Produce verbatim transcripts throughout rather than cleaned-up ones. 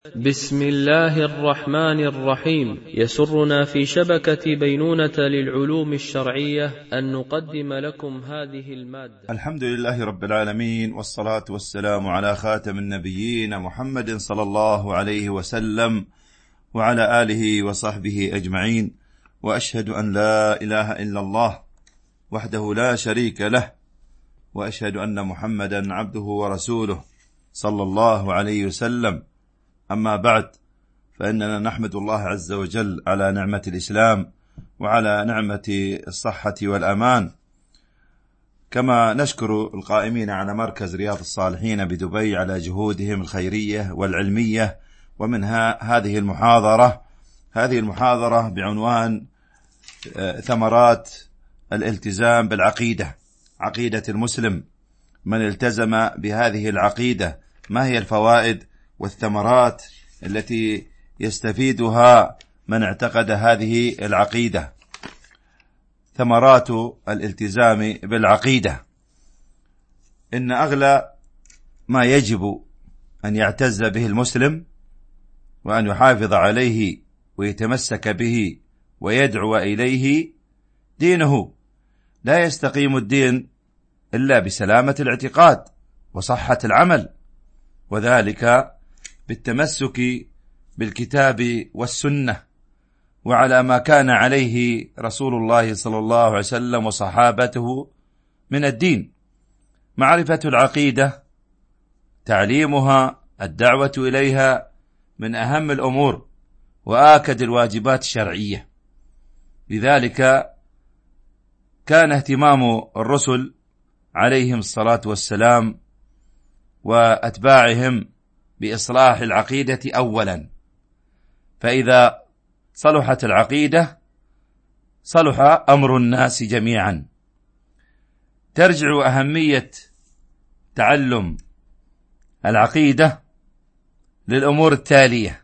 بسم الله الرحمن الرحيم. يسرنا في شبكة بينونة للعلوم الشرعية أن نقدم لكم هذه المادة. الحمد لله رب العالمين، والصلاة والسلام على خاتم النبيين محمد صلى الله عليه وسلم وعلى آله وصحبه أجمعين، وأشهد أن لا إله إلا الله وحده لا شريك له، وأشهد أن محمدا عبده ورسوله صلى الله عليه وسلم. أما بعد، فإننا نحمد الله عز وجل على نعمة الإسلام وعلى نعمة الصحة والأمان، كما نشكر القائمين على مركز رياض الصالحين بدبي على جهودهم الخيرية والعلمية. ومنها هذه المحاضرة هذه المحاضرة بعنوان ثمرات الالتزام بالعقيدة، عقيدة المسلم. من التزم بهذه العقيدة، ما هي الفوائد والثمرات التي يستفيدها من اعتقد هذه العقيدة؟ ثمرات الالتزام بالعقيدة: إن أغلى ما يجب أن يعتز به المسلم وأن يحافظ عليه ويتمسك به ويدعو إليه دينه. لا يستقيم الدين إلا بسلامة الاعتقاد وصحة العمل، وذلك بالتمسك بالكتاب والسنة وعلى ما كان عليه رسول الله صلى الله عليه وسلم وصحابته من الدين. معرفة العقيدة، تعليمها، الدعوة إليها من أهم الأمور وآكد الواجبات الشرعية. لذلك كان اهتمام الرسل عليهم الصلاة والسلام وأتباعهم بإصلاح العقيدة أولا، فإذا صلحت العقيدة صلح أمر الناس جميعا. ترجع أهمية تعلم العقيدة للأمور التالية: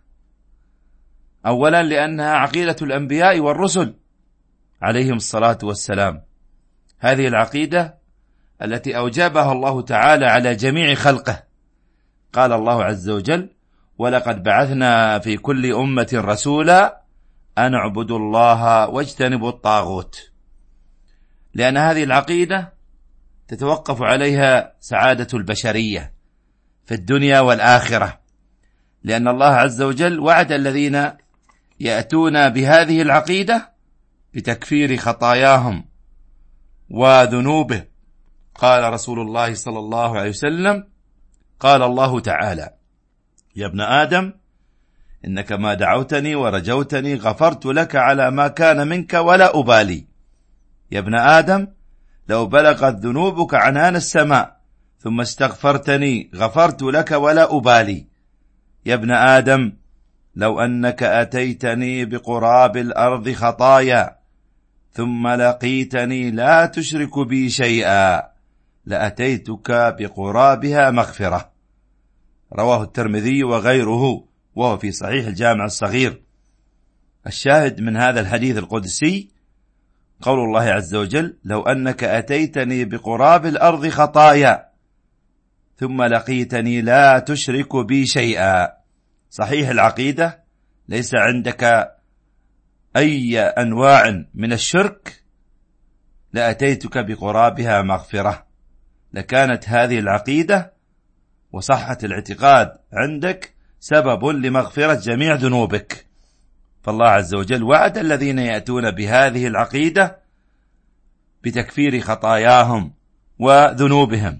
أولا، لأنها عقيدة الأنبياء والرسل عليهم الصلاة والسلام. هذه العقيدة التي أوجبها الله تعالى على جميع خلقه. قال الله عز وجل: ولقد بعثنا في كل أمة رسولا أن اعبدوا الله واجتنبوا الطاغوت. لأن هذه العقيدة تتوقف عليها سعادة البشرية في الدنيا والآخرة، لأن الله عز وجل وعد الذين يأتون بهذه العقيدة بتكفير خطاياهم وذنوبه. قال رسول الله صلى الله عليه وسلم: قال الله تعالى: يا ابن آدم إنك ما دعوتني ورجوتني غفرت لك على ما كان منك ولا أبالي. يا ابن آدم لو بلغت ذنوبك عنان السماء ثم استغفرتني غفرت لك ولا أبالي. يا ابن آدم لو أنك أتيتني بقراب الأرض خطايا ثم لقيتني لا تشرك بي شيئا لأتيتك بقرابها مغفرة. رواه الترمذي وغيره، وهو في صحيح الجامع الصغير. الشاهد من هذا الحديث القدسي قول الله عز وجل: لو أنك أتيتني بقراب الأرض خطايا ثم لقيتني لا تشرك بي شيئا. صحيح العقيدة، ليس عندك أي أنواع من الشرك، لأتيتك بقرابها مغفرة. لكانت هذه العقيدة وصحة الاعتقاد عندك سبب لمغفرة جميع ذنوبك. فالله عز وجل وعد الذين يأتون بهذه العقيدة بتكفير خطاياهم وذنوبهم.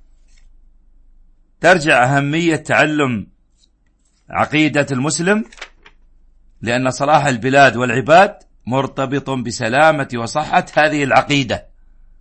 ترجع أهمية تعلم عقيدة المسلم، لأن صلاح البلاد والعباد مرتبط بسلامة وصحة هذه العقيدة.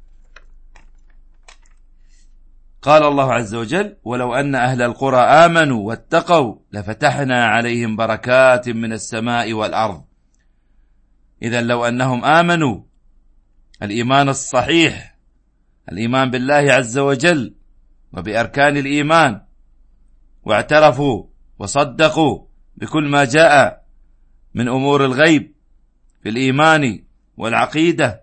قال الله عز وجل: ولو أن أهل القرى آمنوا واتقوا لفتحنا عليهم بركات من السماء والأرض. إذن لو أنهم آمنوا الإيمان الصحيح، الإيمان بالله عز وجل وبأركان الإيمان، واعترفوا وصدقوا بكل ما جاء من أمور الغيب في الإيمان والعقيدة،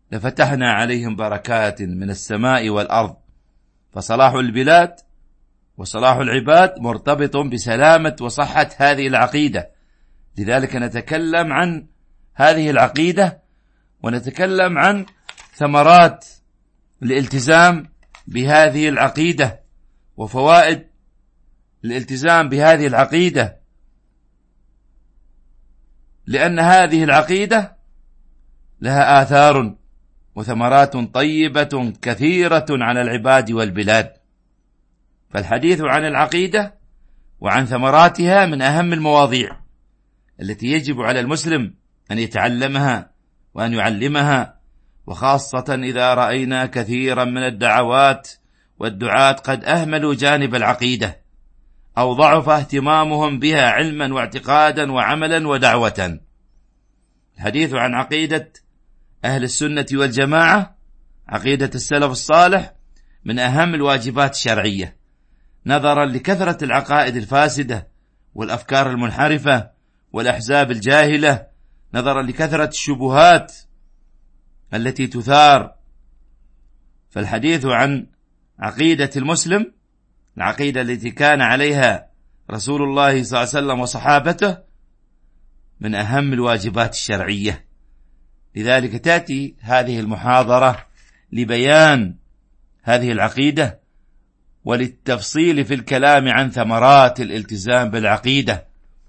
لفتحنا عليهم بركات من السماء والأرض. فصلاح البلاد وصلاح العباد مرتبط بسلامة وصحة هذه العقيدة. لذلك نتكلم عن هذه العقيدة، ونتكلم عن ثمرات الالتزام بهذه العقيدة وفوائد الالتزام بهذه العقيدة، لأن هذه العقيدة لها آثار وثمرات طيبة كثيرة على العباد والبلاد. فالحديث عن العقيدة وعن ثمراتها من أهم المواضيع التي يجب على المسلم أن يتعلمها وأن يعلمها، وخاصة إذا رأينا كثيرا من الدعوات والدعاة قد أهملوا جانب العقيدة أو ضعف اهتمامهم بها علما واعتقادا وعملا ودعوة. الحديث عن عقيدة أهل السنة والجماعة، عقيدة السلف الصالح، من أهم الواجبات الشرعية، نظرا لكثرة العقائد الفاسدة والأفكار المنحرفة والأحزاب الجاهلة، نظرا لكثرة الشبهات التي تثار. فالحديث عن عقيدة المسلم، العقيدة التي كان عليها رسول الله صلى الله عليه وسلم وصحابته، من أهم الواجبات الشرعية. لذلك تأتي هذه المحاضرة لبيان هذه العقيدة وللتفصيل في الكلام عن ثمرات الالتزام بالعقيدة.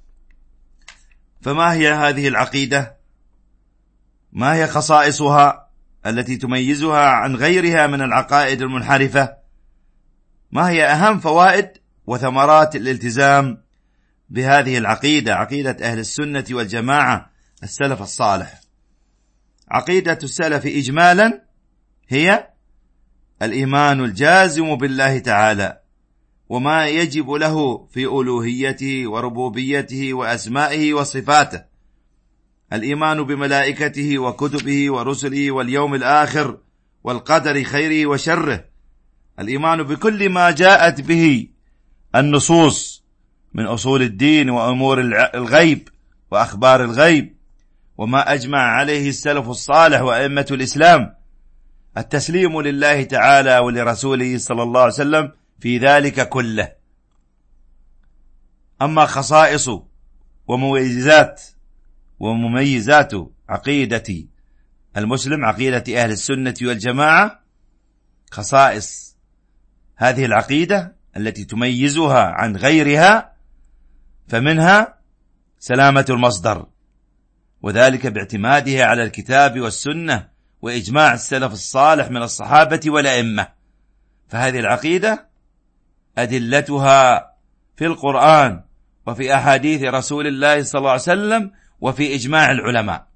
فما هي هذه العقيدة؟ ما هي خصائصها التي تميزها عن غيرها من العقائد المنحرفة؟ ما هي أهم فوائد وثمرات الالتزام بهذه العقيدة، عقيدة أهل السنة والجماعة السلف الصالح؟ عقيدة السلف إجمالا هي الإيمان الجازم بالله تعالى وما يجب له في ألوهيته وربوبيته وأسمائه وصفاته، الإيمان بملائكته وكتبه ورسله واليوم الآخر والقدر خيره وشره، الإيمان بكل ما جاءت به النصوص من أصول الدين وأمور الغيب وأخبار الغيب وما أجمع عليه السلف الصالح وأئمة الإسلام، التسليم لله تعالى ولرسوله صلى الله عليه وسلم في ذلك كله. أما خصائص ومميزات ومميزات عقيدة المسلم، عقيدة أهل السنة والجماعة، خصائص هذه العقيدة التي تميزها عن غيرها، فمنها سلامة المصدر، وذلك باعتمادها على الكتاب والسنة وإجماع السلف الصالح من الصحابة والأئمة. فهذه العقيدة أدلتها في القرآن وفي أحاديث رسول الله صلى الله عليه وسلم وفي إجماع العلماء.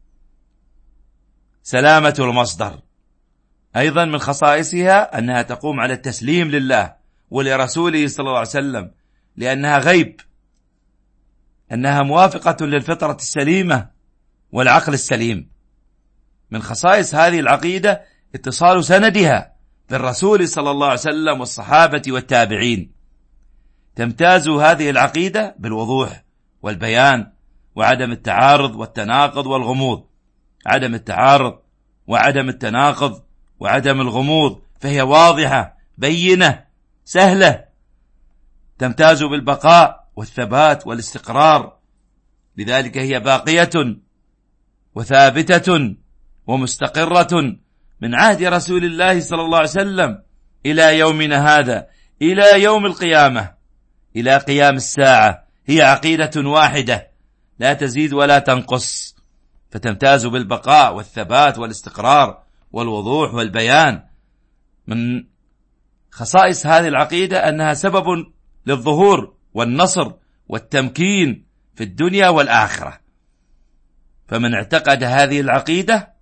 سلامة المصدر أيضا من خصائصها أنها تقوم على التسليم لله ولرسوله صلى الله عليه وسلم، لأنها غيب، أنها موافقة للفطرة السليمة والعقل السليم. من خصائص هذه العقيدة اتصال سندها بالرسول صلى الله عليه وسلم والصحابة والتابعين. تمتاز هذه العقيدة بالوضوح والبيان وعدم التعارض والتناقض والغموض، عدم التعارض وعدم التناقض وعدم الغموض، فهي واضحة بينة سهلة. تمتاز بالبقاء والثبات والاستقرار، لذلك هي باقية وثابتة ومستقرة من عهد رسول الله صلى الله عليه وسلم إلى يومنا هذا، إلى يوم القيامة، إلى قيام الساعة. هي عقيدة واحدة لا تزيد ولا تنقص، فتمتاز بالبقاء والثبات والاستقرار والوضوح والبيان. من خصائص هذه العقيدة أنها سبب للظهور والنصر والتمكين في الدنيا والآخرة. فمن اعتقد هذه العقيدة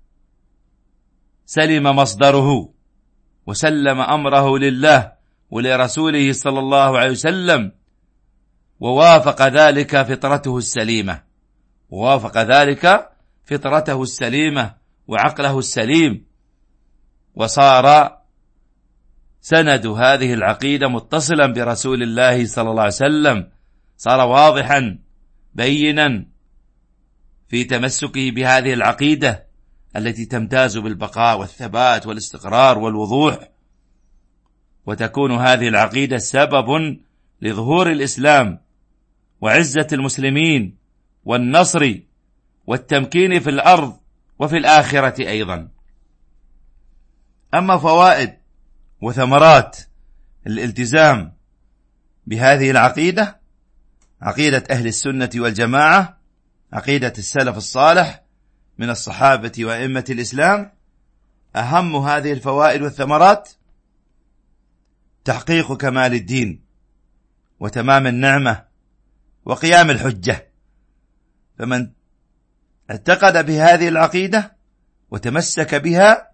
سلم مصدره وسلم أمره لله ولرسوله صلى الله عليه وسلم، ووافق ذلك فطرته السليمة، ووافق ذلك فطرته السليمة وعقله السليم، وصار سند هذه العقيدة متصلا برسول الله صلى الله عليه وسلم، صار واضحا بينا في تمسكه بهذه العقيدة التي تمتاز بالبقاء والثبات والاستقرار والوضوح. وتكون هذه العقيدة سبب لظهور الإسلام وعزة المسلمين والنصر والتمكين في الأرض وفي الآخرة أيضا. أما فوائد وثمرات الالتزام بهذه العقيدة، عقيدة أهل السنة والجماعة، عقيدة السلف الصالح من الصحابة وأئمة الإسلام، أهم هذه الفوائد والثمرات تحقيق كمال الدين وتمام النعمة وقيام الحجة. فمن اعتقد بهذه العقيدة وتمسك بها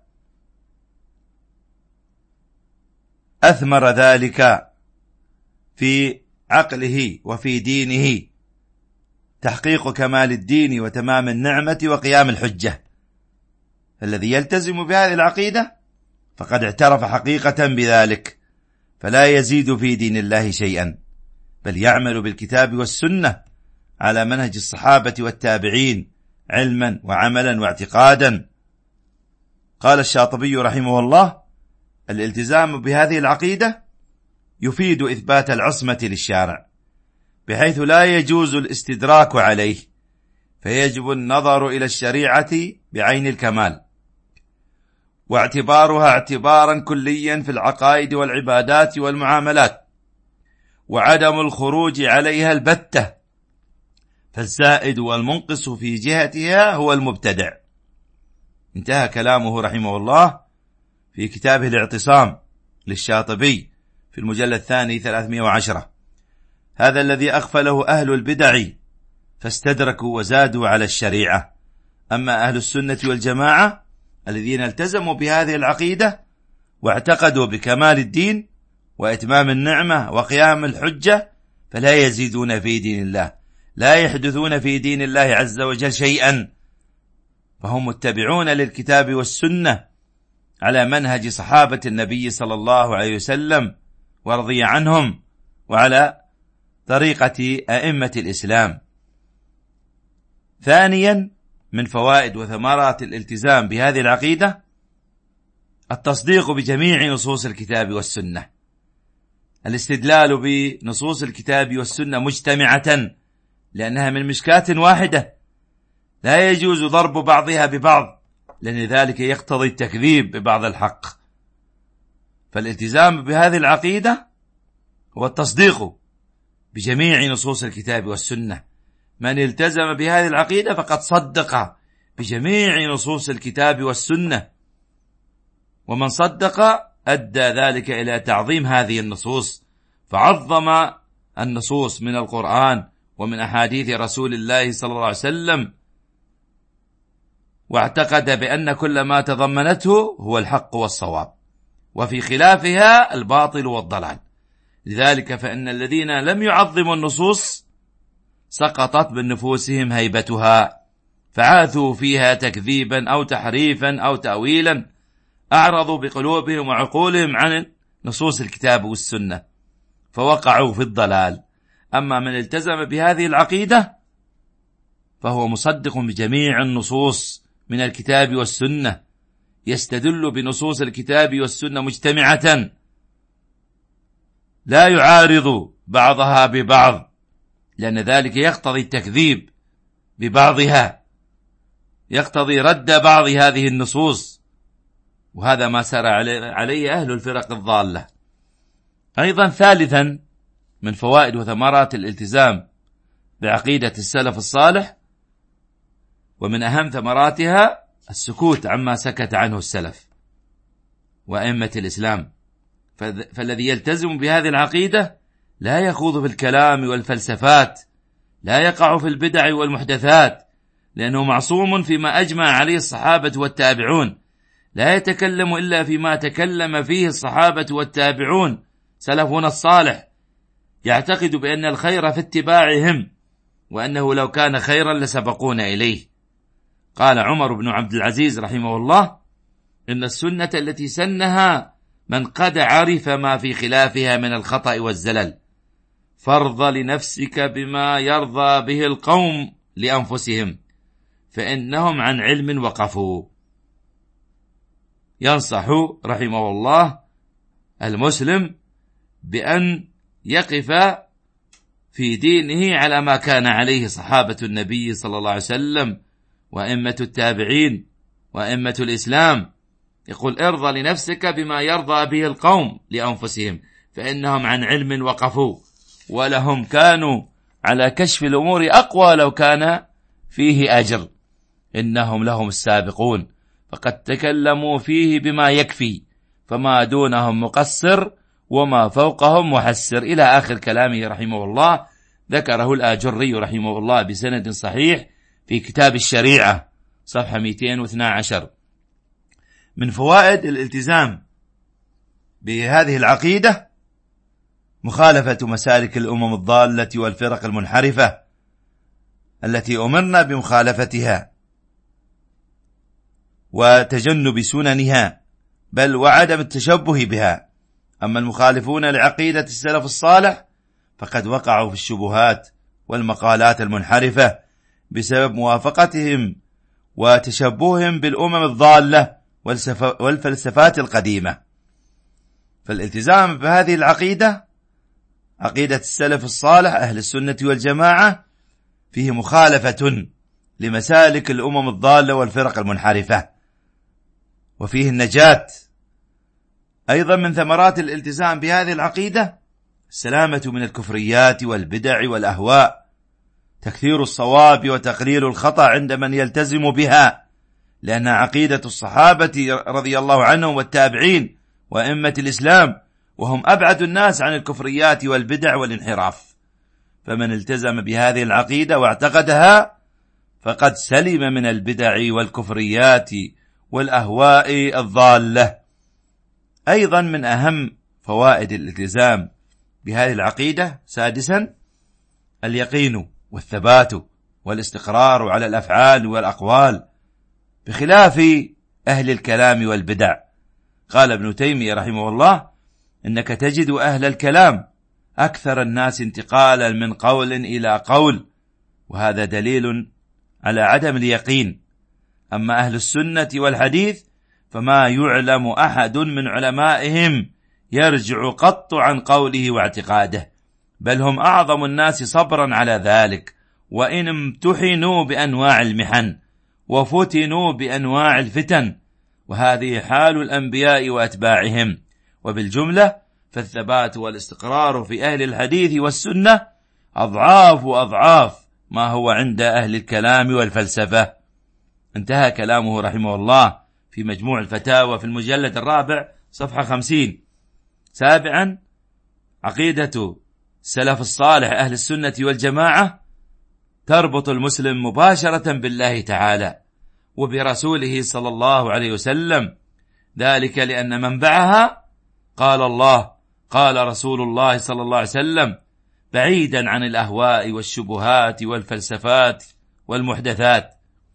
أثمر ذلك في عقله وفي دينه، تحقيق كمال الدين وتمام النعمة وقيام الحجة. الذي يلتزم بهذه العقيدة فقد اعترف حقيقة بذلك، فلا يزيد في دين الله شيئا، بل يعمل بالكتاب والسنة على منهج الصحابة والتابعين علما وعملا واعتقادا. قال الشاطبي رحمه الله: الالتزام بهذه العقيدة يفيد إثبات العصمة للشارع، بحيث لا يجوز الاستدراك عليه، فيجب النظر إلى الشريعة بعين الكمال، واعتبارها اعتبارا كليا في العقائد والعبادات والمعاملات، وعدم الخروج عليها البتة، فالزائد والمنقص في جهتها هو المبتدع. انتهى كلامه رحمه الله في كتابه الاعتصام للشاطبي في المجلد الثاني ثلاثمائة وعشرة. هذا الذي أغفله أهل البدع فاستدركوا وزادوا على الشريعة. أما أهل السنة والجماعة الذين التزموا بهذه العقيدة واعتقدوا بكمال الدين وإتمام النعمة وقيام الحجة فلا يزيدون في دين الله، لا يحدثون في دين الله عز وجل شيئا، فهم متبعون للكتاب والسنة على منهج صحابة النبي صلى الله عليه وسلم ورضي عنهم، وعلى طريقة أئمة الإسلام. ثانيا من فوائد وثمرات الالتزام بهذه العقيدة التصديق بجميع نصوص الكتاب والسنة، الاستدلال بنصوص الكتاب والسنة مجتمعة، لأنها من مشكاة واحدة لا يجوز ضرب بعضها ببعض، لأن ذلك يقتضي التكذيب ببعض الحق. فالالتزام بهذه العقيدة هو التصديق بجميع نصوص الكتاب والسنة. من التزم بهذه العقيدة فقد صدق بجميع نصوص الكتاب والسنة، ومن صدق أدى ذلك إلى تعظيم هذه النصوص، فعظم النصوص من القرآن ومن أحاديث رسول الله صلى الله عليه وسلم، واعتقد بأن كل ما تضمنته هو الحق والصواب، وفي خلافها الباطل والضلال. لذلك فإن الذين لم يعظموا النصوص سقطت من نفوسهم هيبتها، فعاثوا فيها تكذيبا أو تحريفا أو تأويلا، أعرضوا بقلوبهم وعقولهم عن نصوص الكتاب والسنة فوقعوا في الضلال. أما من التزم بهذه العقيدة فهو مصدق بجميع النصوص من الكتاب والسنة، يستدل بنصوص الكتاب والسنة مجتمعة، لا يعارض بعضها ببعض، لأن ذلك يقتضي التكذيب ببعضها، يقتضي رد بعض هذه النصوص، وهذا ما سار عليه أهل الفرق الضالة. أيضا ثالثا من فوائد وثمرات الالتزام بعقيدة السلف الصالح ومن أهم ثمراتها السكوت عما سكت عنه السلف وأئمة الإسلام. فالذي يلتزم بهذه العقيدة لا يخوض في الكلام والفلسفات، لا يقع في البدع والمحدثات، لأنه معصوم فيما أجمع عليه الصحابة والتابعون، لا يتكلم إلا فيما تكلم فيه الصحابة والتابعون سلفنا الصالح، يعتقد بأن الخير في اتباعهم، وأنه لو كان خيرا لسبقون إليه. قال عمر بن عبد العزيز رحمه الله: إن السنة التي سنها من قد عرف ما في خلافها من الخطأ والزلل، فارض لنفسك بما يرضى به القوم لأنفسهم، فإنهم عن علم وقفوا. ينصح رحمه الله المسلم بأن يقف في دينه على ما كان عليه صحابة النبي صلى الله عليه وسلم وأئمة التابعين وأئمة الإسلام. يقول ارضى لنفسك بما يرضى به القوم لأنفسهم فإنهم عن علم وقفوا ولهم كانوا على كشف الأمور أقوى لو كان فيه أجر، إنهم لهم السابقون فقد تكلموا فيه بما يكفي فما دونهم مقصر وما فوقهم محسر، إلى آخر كلامه رحمه الله. ذكره الآجري رحمه الله بسند صحيح في كتاب الشريعة صفحة مئتين واثني عشر. من فوائد الالتزام بهذه العقيدة مخالفة مسالك الأمم الضالة والفرق المنحرفة التي أمرنا بمخالفتها وتجنب سننها بل وعدم التشبه بها. أما المخالفون لعقيدة السلف الصالح فقد وقعوا في الشبهات والمقالات المنحرفة بسبب موافقتهم وتشبههم بالأمم الضالة والفلسفات القديمة. فالالتزام بهذه العقيدة عقيدة السلف الصالح أهل السنة والجماعة فيه مخالفة لمسالك الأمم الضالة والفرق المنحرفة وفيه النجاة. أيضا من ثمرات الالتزام بهذه العقيدة السلامة من الكفريات والبدع والأهواء، تكثير الصواب وتقليل الخطأ عند من يلتزم بها، لأن عقيدة الصحابة رضي الله عنهم والتابعين وأئمة الإسلام وهم أبعد الناس عن الكفريات والبدع والانحراف. فمن التزم بهذه العقيدة واعتقدها فقد سلم من البدع والكفريات والأهواء الضالة. أيضا من أهم فوائد الالتزام بهذه العقيدة سادسا اليقين والثبات والاستقرار على الأفعال والأقوال بخلاف أهل الكلام والبدع. قال ابن تيمية رحمه الله إنك تجد أهل الكلام أكثر الناس انتقالا من قول إلى قول، وهذا دليل على عدم اليقين. أما أهل السنة والحديث فما يعلم أحد من علمائهم يرجع قط عن قوله واعتقاده، بل هم أعظم الناس صبرا على ذلك، وإن امتحنوا بأنواع المحن وفتنوا بأنواع الفتن، وهذه حال الأنبياء وأتباعهم. وبالجملة فالثبات والاستقرار في أهل الحديث والسنة أضعاف وأضعاف ما هو عند أهل الكلام والفلسفة. انتهى كلامه رحمه الله في مجموع الفتاوى في المجلد الرابع صفحة خمسين. سابعا عقيدة السلف الصالح أهل السنة والجماعة تربط المسلم مباشرة بالله تعالى وبرسوله صلى الله عليه وسلم، ذلك لأن منبعها قال الله قال رسول الله صلى الله عليه وسلم، بعيدا عن الأهواء والشبهات والفلسفات والمحدثات.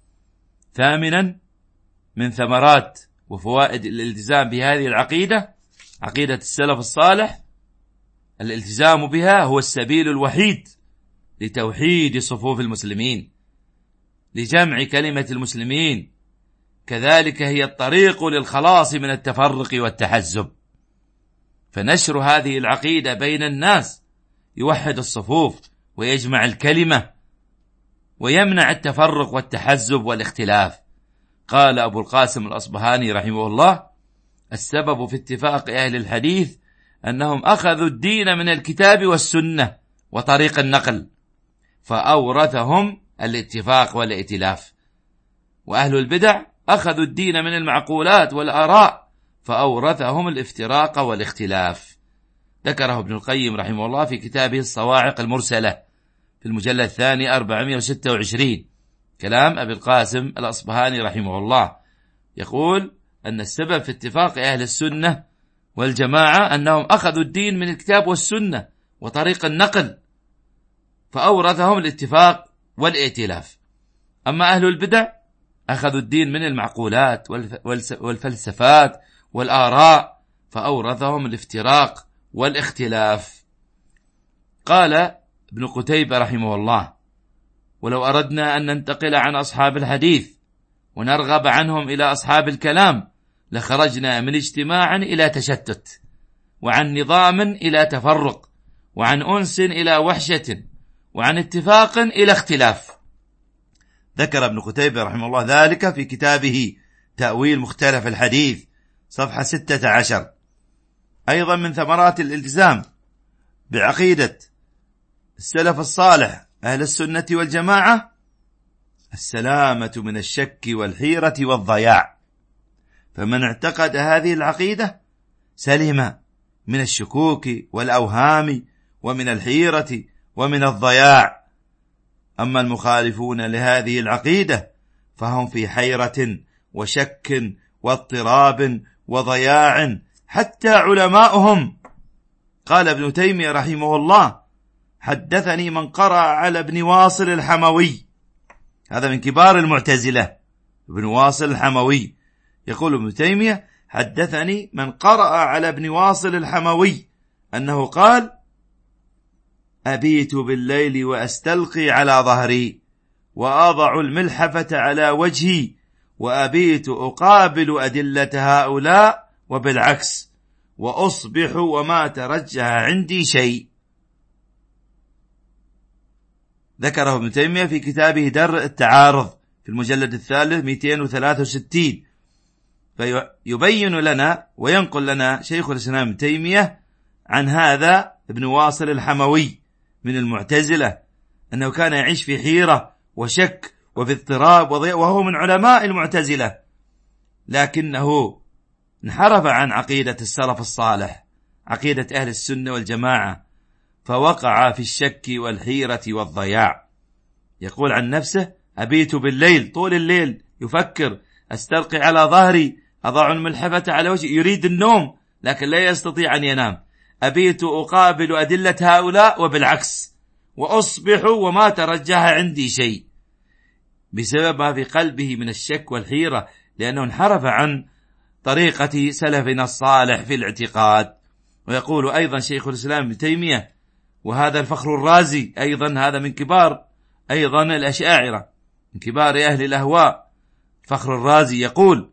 ثامنا من ثمرات وفوائد الالتزام بهذه العقيدة عقيدة السلف الصالح الالتزام بها هو السبيل الوحيد لتوحيد صفوف المسلمين، لجمع كلمة المسلمين، كذلك هي الطريق للخلاص من التفرق والتحزب. فنشر هذه العقيدة بين الناس يوحد الصفوف ويجمع الكلمة ويمنع التفرق والتحزب والاختلاف. قال أبو القاسم الأصبهاني رحمه الله السبب في اتفاق أهل الحديث أنهم أخذوا الدين من الكتاب والسنة وطريق النقل فأورثهم الاتفاق والائتلاف، وأهل البدع أخذوا الدين من المعقولات والآراء فأورثهم الافتراق والاختلاف. ذكره ابن القيم رحمه الله في كتابه الصواعق المرسلة في المجلد الثاني أربعمائة وستة وعشرين. كلام أبي القاسم الأصبهاني رحمه الله يقول أن السبب في اتفاق أهل السنة والجماعة أنهم أخذوا الدين من الكتاب والسنة وطريق النقل فأورثهم الاتفاق والائتلاف. أما أهل البدع أخذوا الدين من المعقولات والفلسفات والآراء فأورثهم الافتراق والاختلاف. قال ابن قتيبة رحمه الله ولو أردنا أن ننتقل عن أصحاب الحديث ونرغب عنهم إلى أصحاب الكلام لخرجنا من اجتماع إلى تشتت، وعن نظام إلى تفرق، وعن أنس إلى وحشة، وعن اتفاق إلى اختلاف. ذكر ابن قتيبة رحمه الله ذلك في كتابه تأويل مختلف الحديث صفحة ستة عشر. أيضا من ثمرات الالتزام بعقيدة السلف الصالح أهل السنة والجماعة السلامة من الشك والحيرة والضياع، فمن اعتقد هذه العقيدة سلم من الشكوك والأوهام ومن الحيرة ومن الضياع. أما المخالفون لهذه العقيدة فهم في حيرة وشك واضطراب وضياع، حتى علماؤهم. قال ابن تيمية رحمه الله: حدثني من قرأ على ابن واصل الحموي، هذا من كبار المعتزلة، ابن واصل الحموي، يقول ابن تيمية: حدثني من قرأ على ابن واصل الحموي أنه قال: أبيت بالليل وأستلقي على ظهري وأضع الملحفة على وجهي وأبيت أقابل أدلة هؤلاء وبالعكس، وأصبح وما ترجح عندي شيء. ذكره ابن تيمية في كتابه درء التعارض في المجلد الثالث مئتين وثلاثة وستين، فيبين لنا وينقل لنا شيخ الإسلام ابن تيمية عن هذا ابن واصل الحموي من المعتزلة أنه كان يعيش في حيرة وشك وفي اضطراب وضياع، وهو من علماء المعتزلة، لكنه انحرف عن عقيدة السلف الصالح، عقيدة أهل السنة والجماعة، فوقع في الشك والحيرة والضياع. يقول عن نفسه: أبيت بالليل، طول الليل يفكر، أستلقي على ظهري، أضع الملحفة على وجهي، يريد النوم لكن لا يستطيع أن ينام. أبيت أقابل أدلة هؤلاء وبالعكس، وأصبح وما ترجح عندي شيء، بسبب ما في قلبه من الشك والحيرة، لأنه انحرف عن طريقة سلفنا الصالح في الاعتقاد. ويقول أيضا شيخ الإسلام ابن تيمية، وهذا الفخر الرازي أيضا، هذا من كبار أيضا الأشاعرة، من كبار أهل الأهواء، فخر الرازي يقول: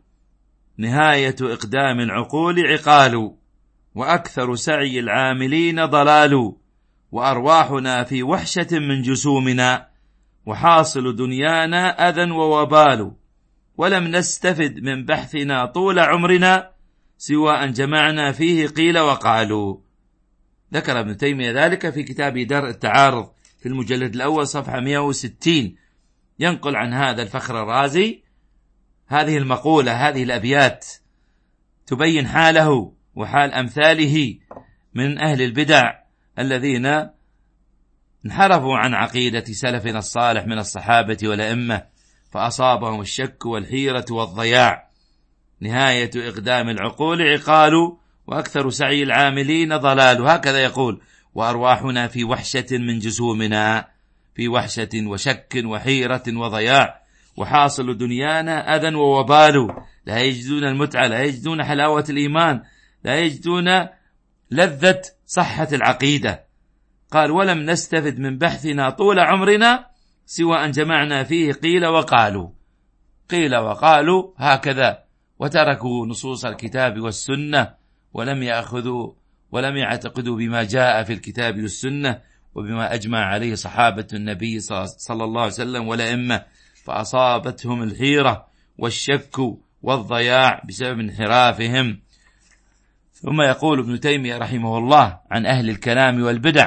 نهاية إقدام العقول عقال، وأكثر سعي العاملين ضلال، وأرواحنا في وحشة من جسومنا، وحاصل دنيانا أذى ووبال، ولم نستفد من بحثنا طول عمرنا سوى أن جمعنا فيه قيل وقالوا. ذكر ابن تيمية ذلك في كتاب درء التعارض في المجلد الأول صفحة مئة وستين، ينقل عن هذا الفخر الرازي هذه المقولة، هذه الأبيات تبين حاله وحال أمثاله من أهل البدع الذين انحرفوا عن عقيدة سلفنا الصالح من الصحابة والأئمة، فأصابهم الشك والحيرة والضياع. نهاية إقدام العقول عقال، وأكثر سعي العاملين ضلال، هكذا يقول: وأرواحنا في وحشة من جسومنا، في وحشة وشك وحيرة وضياع، وحاصل دنيانا أذى ووبال، لا يجدون المتعة، لا يجدون حلاوة الإيمان، لا يجدون لذة صحة العقيدة. قال: ولم نستفد من بحثنا طول عمرنا سوى أن جمعنا فيه قيل وقالوا، قيل وقالوا هكذا، وتركوا نصوص الكتاب والسنة، ولم يأخذوا ولم يعتقدوا بما جاء في الكتاب والسنة وبما أجمع عليه صحابة النبي صلى الله عليه وسلم والأئمة، فأصابتهم الحيرة والشك والضياع بسبب انحرافهم. ثم يقول ابن تيمية رحمه الله عن أهل الكلام والبدع،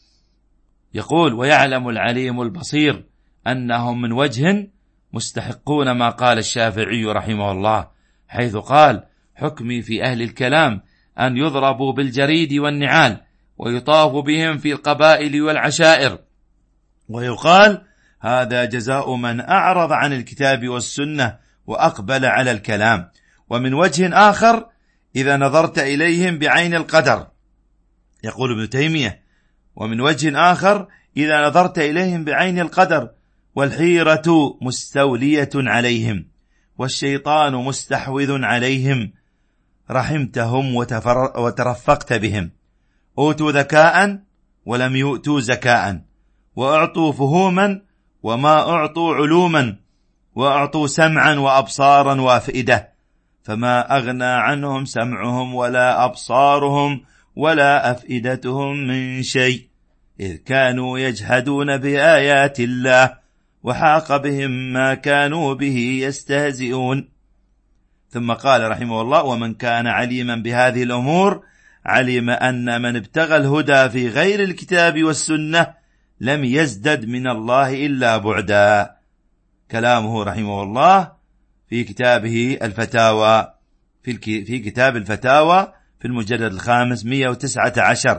يقول: ويعلم العليم البصير أنهم من وجه مستحقون ما قال الشافعي رحمه الله، حيث قال: حكمي في أهل الكلام أن يضربوا بالجريد والنعال، ويطاف بهم في القبائل والعشائر، ويقال: هذا جزاء من أعرض عن الكتاب والسنة وأقبل على الكلام. ومن وجه آخر إذا نظرت إليهم بعين القدر، يقول ابن تيمية: ومن وجه آخر إذا نظرت إليهم بعين القدر، والحيرة مستولية عليهم، والشيطان مستحوذ عليهم، رحمتهم وترفقت بهم، أوتوا ذكاء ولم يؤتوا زكاء، وأعطوا فهوما وما أعطوا علوما، وأعطوا سمعا وأبصارا وأفئدة، فما أغنى عنهم سمعهم ولا أبصارهم ولا أفئدتهم من شيء، إذ كانوا يجحدون بآيات الله وحاق بهم ما كانوا به يستهزئون. ثم قال رحمه الله: ومن كان عليما بهذه الأمور علم أن من ابتغى الهدى في غير الكتاب والسنة لم يزدد من الله إلا بعدا. كلامه رحمه الله في كتابه الفتاوى، في كتاب الفتاوى في المجلد الخامس مئة وتسعة عشر.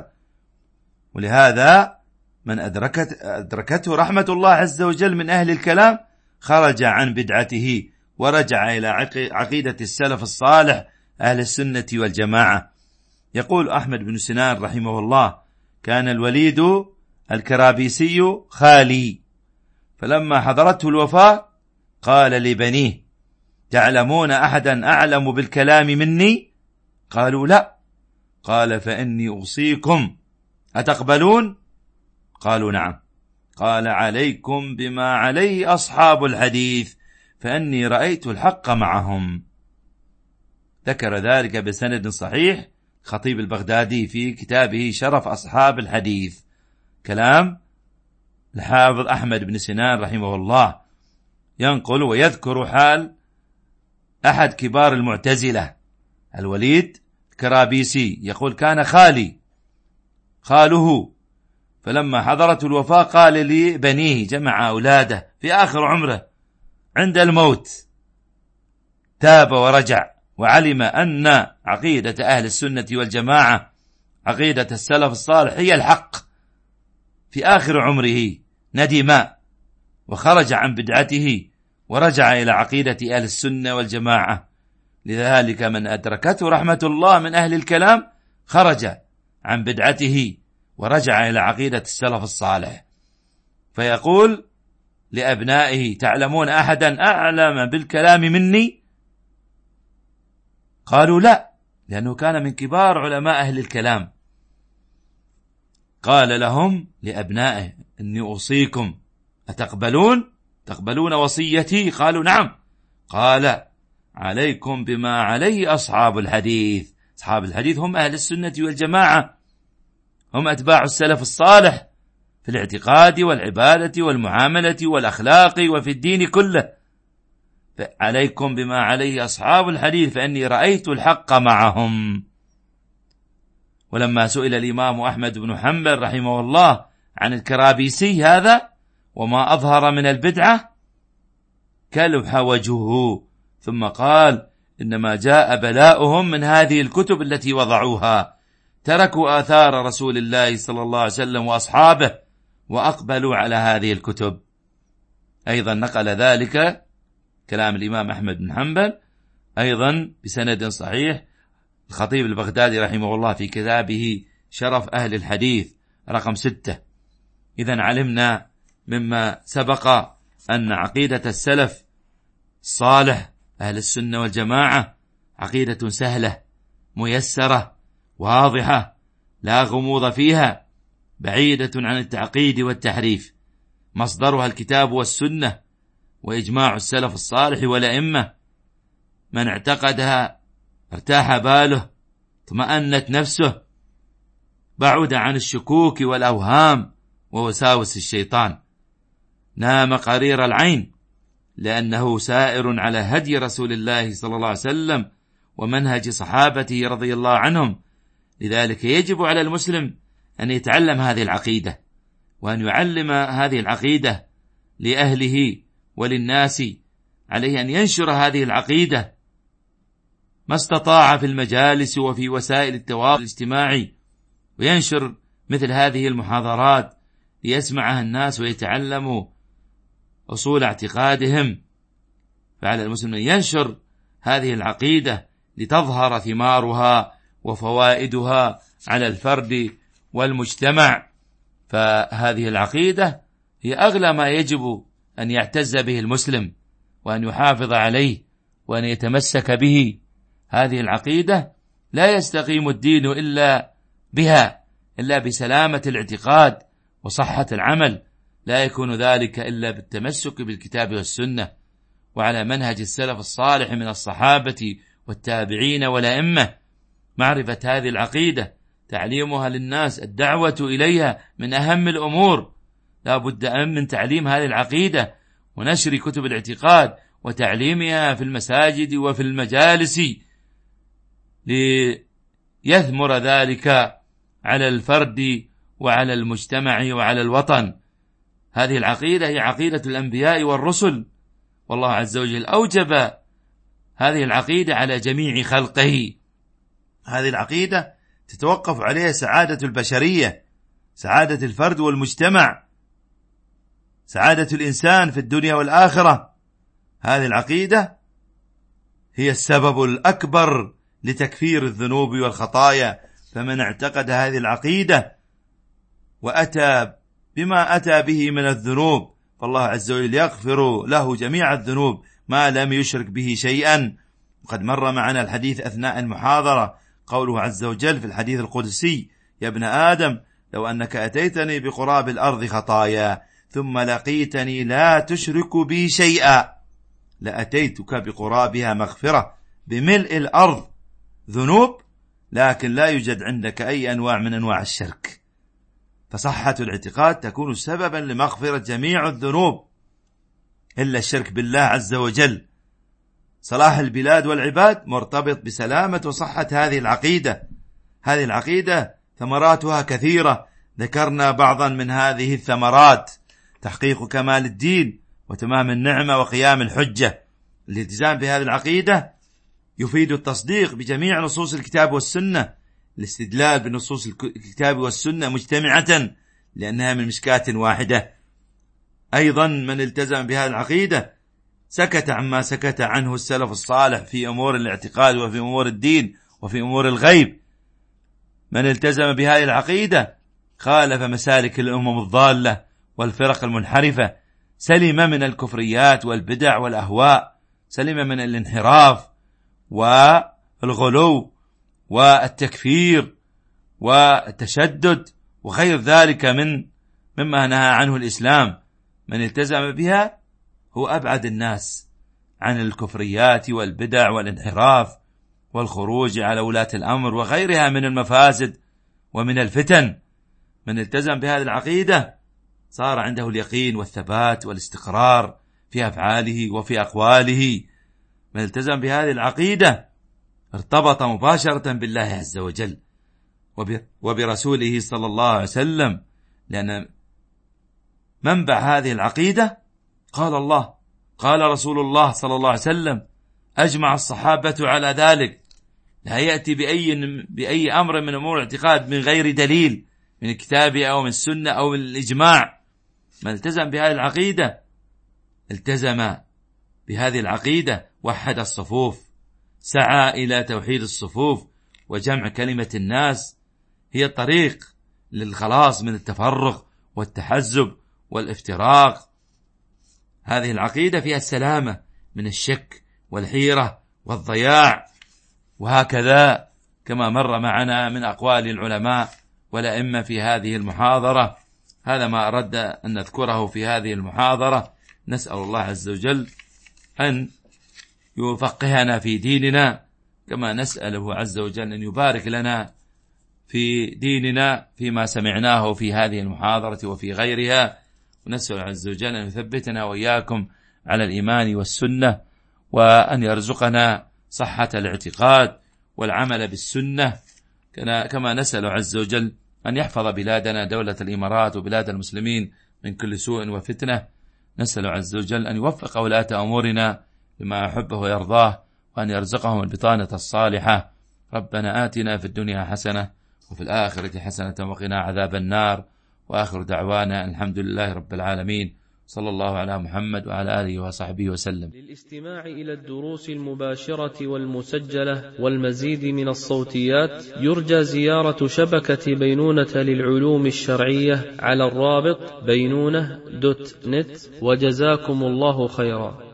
ولهذا من أدركت أدركته رحمة الله عز وجل من أهل الكلام خرج عن بدعته ورجع إلى عقيدة السلف الصالح أهل السنة والجماعة. يقول أحمد بن سنان رحمه الله: كان الوليد الكرابيسي خالي، فلما حضرته الوفاة قال لبنيه: تعلمون أحدا أعلم بالكلام مني؟ قالوا: لا. قال: فإني أوصيكم، أتقبلون؟ قالوا: نعم. قال: عليكم بما عليه أصحاب الحديث، فإني رأيت الحق معهم. ذكر ذلك بسند صحيح خطيب البغدادي في كتابه شرف أصحاب الحديث. كلام الحافظ أحمد بن سنان رحمه الله، ينقل ويذكر حال أحد كبار المعتزلة الوليد الكرابيسي، يقول: كان خالي خاله، فلما حضرت الوفاة قال لي بنيه، جمع أولاده في آخر عمره عند الموت، تاب ورجع وعلم أن عقيدة أهل السنة والجماعة عقيدة السلف الصالح هي الحق. في آخر عمره ندم وخرج عن بدعته ورجع إلى عقيدة أهل السنة والجماعة. لذلك من أدركته رحمة الله من أهل الكلام خرج عن بدعته ورجع إلى عقيدة السلف الصالح. فيقول لأبنائه: تعلمون أحدا أعلم بالكلام مني؟ قالوا: لا، لأنه كان من كبار علماء أهل الكلام. قال لهم لأبنائه: إني أوصيكم، أتقبلون؟ تقبلون وصيتي؟ قالوا: نعم. قال: عليكم بما عليه أصحاب الحديث. أصحاب الحديث هم أهل السنة والجماعة، هم أتباع السلف الصالح في الاعتقاد والعبادة والمعاملة والأخلاق وفي الدين كله. عليكم بما عليه أصحاب الحديث، فإني رأيت الحق معهم. ولما سئل الإمام أحمد بن حنبل رحمه الله عن الكرابيسي هذا وما أظهر من البدعة كلح وجهه، ثم قال: إنما جاء بلاؤهم من هذه الكتب التي وضعوها، تركوا آثار رسول الله صلى الله عليه وسلم وأصحابه وأقبلوا على هذه الكتب. أيضا نقل ذلك كلام الإمام أحمد بن حنبل أيضا بسند صحيح الخطيب البغدادي رحمه الله في كتابه شرف أهل الحديث رقم ستة. إذن علمنا مما سبق أن عقيدة السلف الصالح أهل السنة والجماعة عقيدة سهلة ميسرة واضحة لا غموض فيها، بعيدة عن التعقيد والتحريف، مصدرها الكتاب والسنة وإجماع السلف الصالح والأئمة. من اعتقدها ارتاح باله، اطمأنت نفسه، بعد عن الشكوك والأوهام ووساوس الشيطان، نام قرير العين، لأنه سائر على هدي رسول الله صلى الله عليه وسلم ومنهج صحابته رضي الله عنهم. لذلك يجب على المسلم أن يتعلم هذه العقيدة، وأن يعلم هذه العقيدة لأهله وللناس. عليه أن ينشر هذه العقيدة ما استطاع في المجالس وفي وسائل التواصل الاجتماعي، وينشر مثل هذه المحاضرات ليسمعها الناس ويتعلموا أصول اعتقادهم. فعلى المسلم أن ينشر هذه العقيدة لتظهر ثمارها وفوائدها على الفرد والمجتمع. فهذه العقيدة هي أغلى ما يجب أن يعتز به المسلم وأن يحافظ عليه وأن يتمسك به. هذه العقيدة لا يستقيم الدين إلا بها، إلا بسلامة الاعتقاد وصحة العمل، لا يكون ذلك إلا بالتمسك بالكتاب والسنة وعلى منهج السلف الصالح من الصحابة والتابعين والأئمة. معرفة هذه العقيدة تعليمها للناس، الدعوة إليها من أهم الأمور. لا بد من تعليم هذه العقيدة ونشر كتب الاعتقاد وتعليمها في المساجد وفي المجالس ليثمر ذلك على الفرد وعلى المجتمع وعلى الوطن. هذه العقيدة هي عقيدة الأنبياء والرسل، والله عز وجل أوجب هذه العقيدة على جميع خلقه. هذه العقيدة تتوقف عليها سعادة البشرية، سعادة الفرد والمجتمع، سعادة الإنسان في الدنيا والآخرة. هذه العقيدة هي السبب الأكبر لتكفير الذنوب والخطايا. فمن اعتقد هذه العقيدة وأتى بما أتى به من الذنوب فالله عز وجل يغفر له جميع الذنوب ما لم يشرك به شيئا. وقد مر معنا الحديث أثناء المحاضرة قوله عز وجل في الحديث القدسي: يا ابن آدم لو أنك أتيتني بقراب الأرض خطايا ثم لقيتني لا تشرك بي شيئا لأتيتك بقرابها مغفرة. بملء الأرض ذنوب لكن لا يوجد عندك أي أنواع من أنواع الشرك، فصحة الاعتقاد تكون سببا لمغفرة جميع الذنوب إلا الشرك بالله عز وجل. صلاح البلاد والعباد مرتبط بسلامة وصحة هذه العقيدة. هذه العقيدة ثمراتها كثيرة، ذكرنا بعضا من هذه الثمرات: تحقيق كمال الدين وتمام النعمة وقيام الحجة. الالتزام بهذه العقيدة يفيد التصديق بجميع نصوص الكتاب والسنة، الاستدلال بنصوص الكتاب والسنة مجتمعة لأنها من مشكاة واحدة. أيضا من التزم بهذه العقيدة سكت عما سكت عنه السلف الصالح في أمور الاعتقاد وفي أمور الدين وفي أمور الغيب. من التزم بهذه العقيدة خالف مسالك الأمم الضالة والفرق المنحرفة، سلم من الكفريات والبدع والأهواء، سلم من الانحراف والغلو والتكفير والتشدد وغير ذلك من مما نهى عنه الإسلام. من التزم بها هو أبعد الناس عن الكفريات والبدع والانحراف والخروج على ولاة الأمر وغيرها من المفاسد ومن الفتن. من التزم بهذه العقيدة صار عنده اليقين والثبات والاستقرار في أفعاله وفي أقواله. من التزم بهذه العقيدة ارتبط مباشرة بالله عز وجل وبرسوله صلى الله عليه وسلم، لأن منبع هذه العقيدة قال الله قال رسول الله صلى الله عليه وسلم، أجمع الصحابة على ذلك. لا يأتي بأي, بأي أمر من أمور الاعتقاد من غير دليل من الكتاب أو من السنة أو من الإجماع. من التزم بهذه العقيدة التزم بهذه العقيدة وحد الصفوف، سعى إلى توحيد الصفوف وجمع كلمة الناس. هي الطريق للخلاص من التفرق والتحزب والافتراق. هذه العقيدة فيها السلامة من الشك والحيرة والضياع، وهكذا كما مر معنا من أقوال العلماء والأئمة في هذه المحاضرة. هذا ما أردت أن نذكره في هذه المحاضرة. نسأل الله عز وجل أن يفقهنا في ديننا، كما نسأله عز وجل أن يبارك لنا في ديننا فيما سمعناه في هذه المحاضرة وفي غيرها. ونسأل عز وجل أن يثبتنا وإياكم على الإيمان والسنة، وأن يرزقنا صحة الاعتقاد والعمل بالسنة، كما نسأل عز وجل أن يحفظ بلادنا دولة الإمارات وبلاد المسلمين من كل سوء وفتنة. نسأل عز وجل أن يوفق ولاة أمورنا بما يحبه ويرضاه، وأن يرزقهم البطانة الصالحة. ربنا آتنا في الدنيا حسنة وفي الآخرة حسنة وقنا عذاب النار. وآخر دعوانا الحمد لله رب العالمين، صلى الله على محمد وعلى آله وصحبه وسلم. للاستماع إلى الدروس المباشرة والمسجلة والمزيد من الصوتيات يرجى زيارة شبكة بينونة للعلوم الشرعية على الرابط بينونة دوت نت. وجزاكم الله خيرا.